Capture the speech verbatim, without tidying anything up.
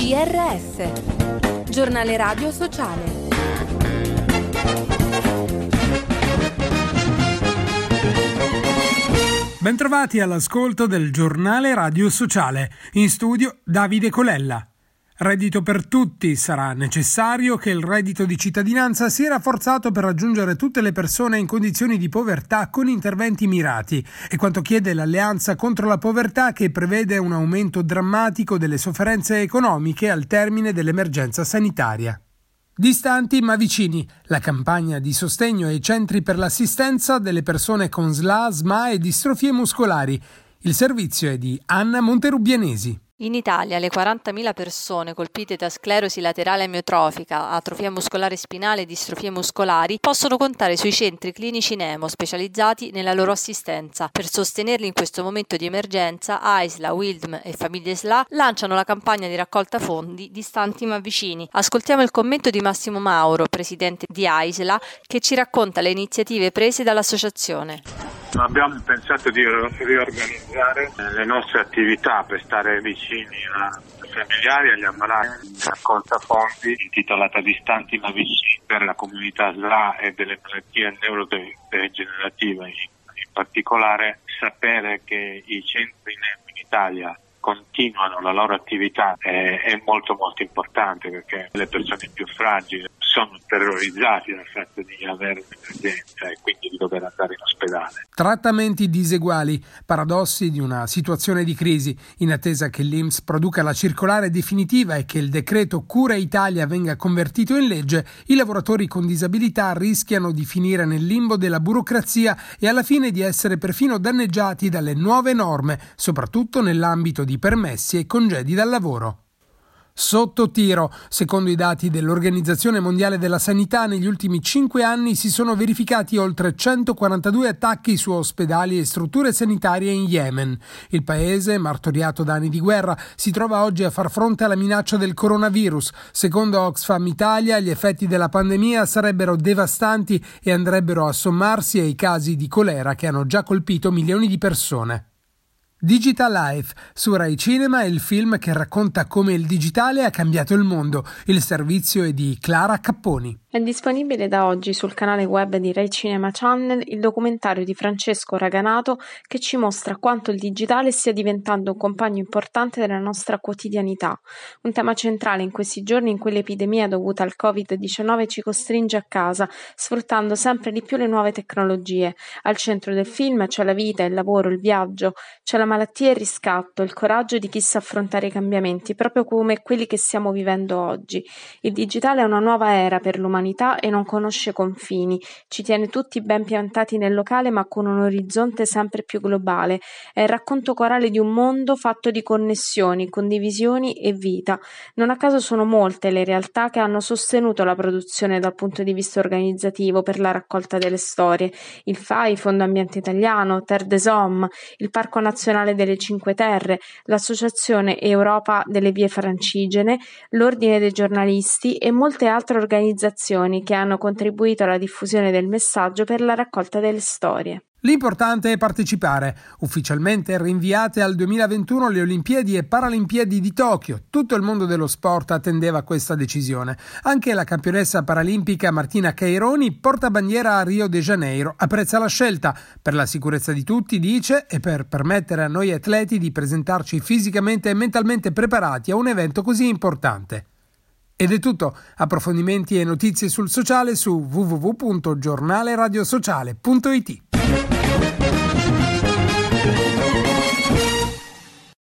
G R S, Giornale Radio Sociale. Bentrovati all'ascolto del Giornale Radio Sociale. In studio Davide Colella. Reddito per tutti. Sarà necessario che il reddito di cittadinanza sia rafforzato per raggiungere tutte le persone in condizioni di povertà con interventi mirati. È quanto chiede l'Alleanza contro la povertà, che prevede un aumento drammatico delle sofferenze economiche al termine dell'emergenza sanitaria. Distanti ma vicini, la campagna di sostegno ai centri per l'assistenza delle persone con S L A, S M A e distrofie muscolari. Il servizio è di Anna Monterubbianesi. In Italia le quarantamila persone colpite da sclerosi laterale amiotrofica, atrofia muscolare spinale e distrofie muscolari possono contare sui centri clinici Nemo specializzati nella loro assistenza. Per sostenerli in questo momento di emergenza, A I S L A, W I L D M e Famiglie S L A lanciano la campagna di raccolta fondi Distanti ma vicini. Ascoltiamo il commento di Massimo Mauro, presidente di A I S L A, che ci racconta le iniziative prese dall'associazione. Abbiamo pensato di riorganizzare le nostre attività per stare vicini ai familiari, agli ammalati. Raccolta fondi intitolata Distanti ma vicini per la comunità S L A e delle malattie neurodegenerative. In particolare, sapere che i centri N E M in Italia continuano la loro attività è, è molto molto importante, perché le persone più fragili sono terrorizzati dal fatto di avere un'emergenza e quindi di dover andare in ospedale. Trattamenti diseguali, paradossi di una situazione di crisi. In attesa che l'I N P S produca la circolare definitiva e che il decreto Cura Italia venga convertito in legge, i lavoratori con disabilità rischiano di finire nel limbo della burocrazia e alla fine di essere perfino danneggiati dalle nuove norme, soprattutto nell'ambito di permessi e congedi dal lavoro. Sotto tiro. Secondo i dati dell'Organizzazione Mondiale della Sanità, negli ultimi cinque anni si sono verificati oltre centoquarantadue attacchi su ospedali e strutture sanitarie in Yemen. Il paese, martoriato da anni di guerra, si trova oggi a far fronte alla minaccia del coronavirus. Secondo Oxfam Italia, gli effetti della pandemia sarebbero devastanti e andrebbero a sommarsi ai casi di colera che hanno già colpito milioni di persone. Digital Life, su Rai Cinema, è il film che racconta come il digitale ha cambiato il mondo. Il servizio è di Clara Capponi. È disponibile da oggi sul canale web di Rai Cinema Channel il documentario di Francesco Raganato, che ci mostra quanto il digitale stia diventando un compagno importante della nostra quotidianità, un tema centrale in questi giorni in cui l'epidemia dovuta al covid diciannove ci costringe a casa, sfruttando sempre di più le nuove tecnologie. Al centro del film c'è la vita, il lavoro, il viaggio, c'è la malattia e il riscatto, il coraggio di chi sa affrontare i cambiamenti, proprio come quelli che stiamo vivendo oggi. Il digitale è una nuova era per l'umanità e non conosce confini, ci tiene tutti ben piantati nel locale ma con un orizzonte sempre più globale. È il racconto corale di un mondo fatto di connessioni, condivisioni e vita. Non a caso sono molte le realtà che hanno sostenuto la produzione dal punto di vista organizzativo per la raccolta delle storie. Il F A I, Fondo Ambiente Italiano, Terre des Hommes, il Parco Nazionale delle Cinque Terre, l'Associazione Europa delle Vie Francigene, l'Ordine dei Giornalisti e molte altre organizzazioni che hanno contribuito alla diffusione del messaggio per la raccolta delle storie. L'importante è partecipare. Ufficialmente rinviate al duemilaventuno le Olimpiadi e Paralimpiadi di Tokyo. Tutto il mondo dello sport attendeva questa decisione. Anche la campionessa paralimpica Martina Caironi, portabandiera a Rio de Janeiro, apprezza la scelta. Per la sicurezza di tutti, dice, e per permettere a noi atleti di presentarci fisicamente e mentalmente preparati a un evento così importante. Ed è tutto. Approfondimenti e notizie sul sociale su w w w punto giornale radio sociale punto i t.